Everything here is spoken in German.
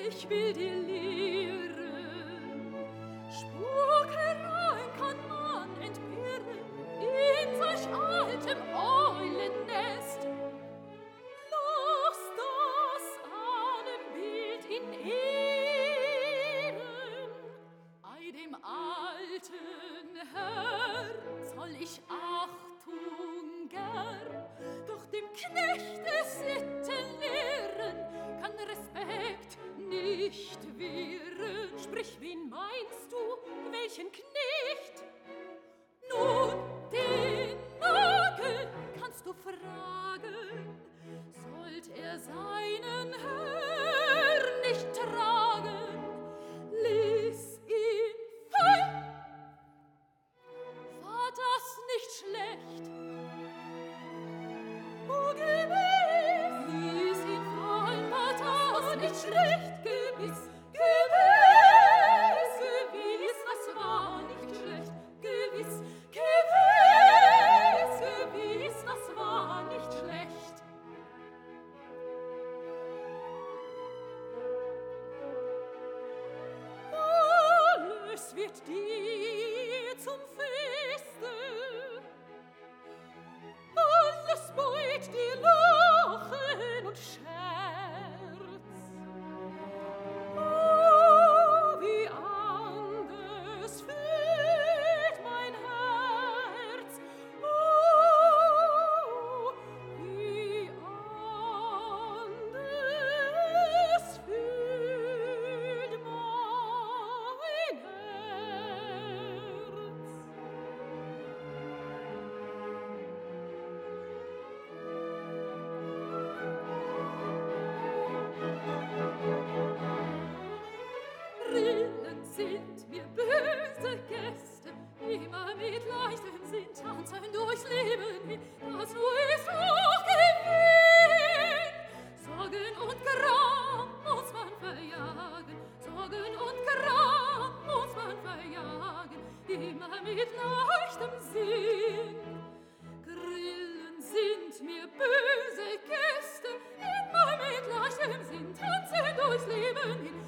ich will dir lehren. Spukereien kann man entbehren in solch altem Eulennest. Lass das Ahnenbild in Ehren. Ei dem alten Herr soll ich Achtung gern, doch dem Knecht des Sitten lehren kann Respekt nicht wehren. Sprich, wen meinst du, welchen Knecht? Nun, den Nagel kannst du fragen, sollt er seinen Herrn nicht tragen, lies ihn fein. War das nicht schlecht? Oh, gewiss, lies ihn fein, war das nicht schlecht? Gewiss, gewiss, gewiss, das war nicht schlecht. Gewiss, gewiss, gewiss, das war nicht schlecht. Alles wird dir zum Feste, alles beut dir Lachen und Scherz. Oh, wie anders fühlt mein Herz. Oh, wie anders fühlt mein Herz. Rillen sind mir böse Gäste, immer mit leichtem Sinn tanzen durchs Leben hin, das nur ist auch gewinn. Sorgen und Gram muss man verjagen, Sorgen und Gram muss man verjagen, immer mit leichtem Sinn. Grillen sind mir böse Gäste, immer mit leichtem Sinn tanzen durchs Leben hin,